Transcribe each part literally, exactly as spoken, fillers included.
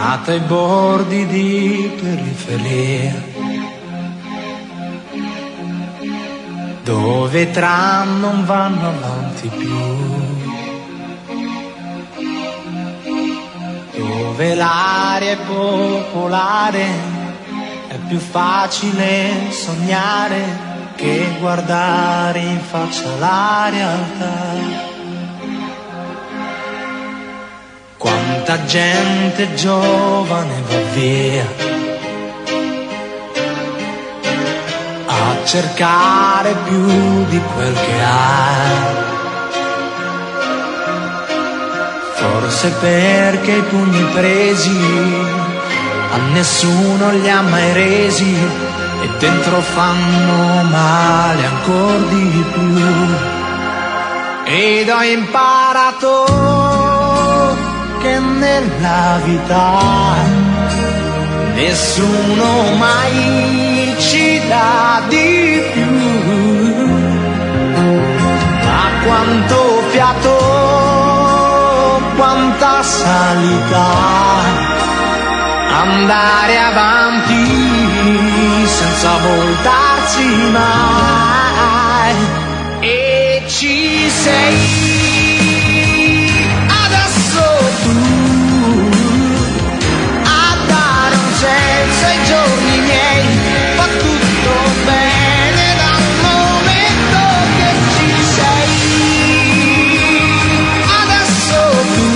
nato ai bordi di periferia, dove i tram non vanno avanti più, dove l'aria è popolare, è più facile sognare che guardare in faccia la realtà. Quanta gente giovane va via a cercare più di quel che ha, forse perché i pugni presi a nessuno li ha mai resi e dentro fanno male ancora di più. Ed ho imparato che nella vita nessuno mai ci dà di più, ma quanto fiato, quanta salita, andare avanti senza voltarsi mai. E ci sei senza i giorni miei, fa tutto bene dal momento che ci sei. Adesso tu,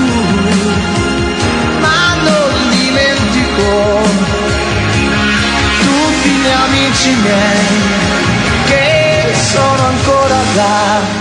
ma non dimentico tutti gli amici miei che sono ancora là,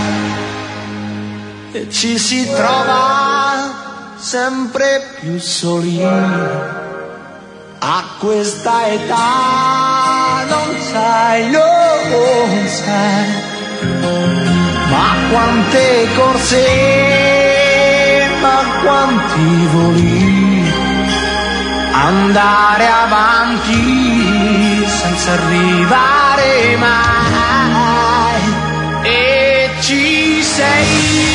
e ci si trova sempre più soli. A questa età non sai, non sai, ma quante corse, ma quanti voli, andare avanti senza arrivare mai. E ci sei.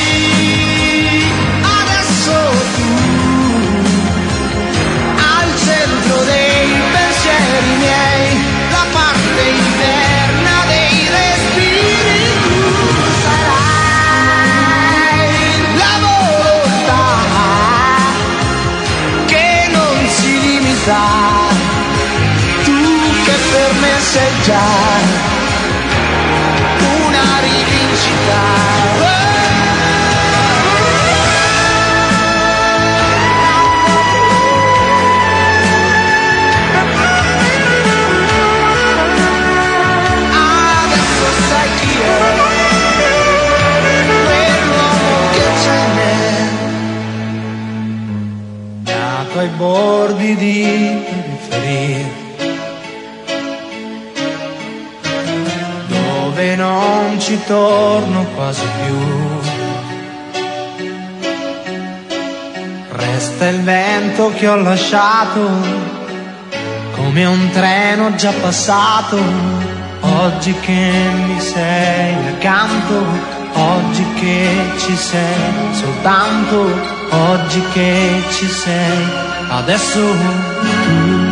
Dei pensieri miei, la parte interna dei respiri, tu sarai la volontà che non si limita, tu che per me sei già una rivincita. Ai bordi di periferia, dove non ci torno quasi più, resta il vento che ho lasciato come un treno già passato. Oggi che mi sei accanto, oggi che ci sei soltanto, oggi che ci sei adesso tu.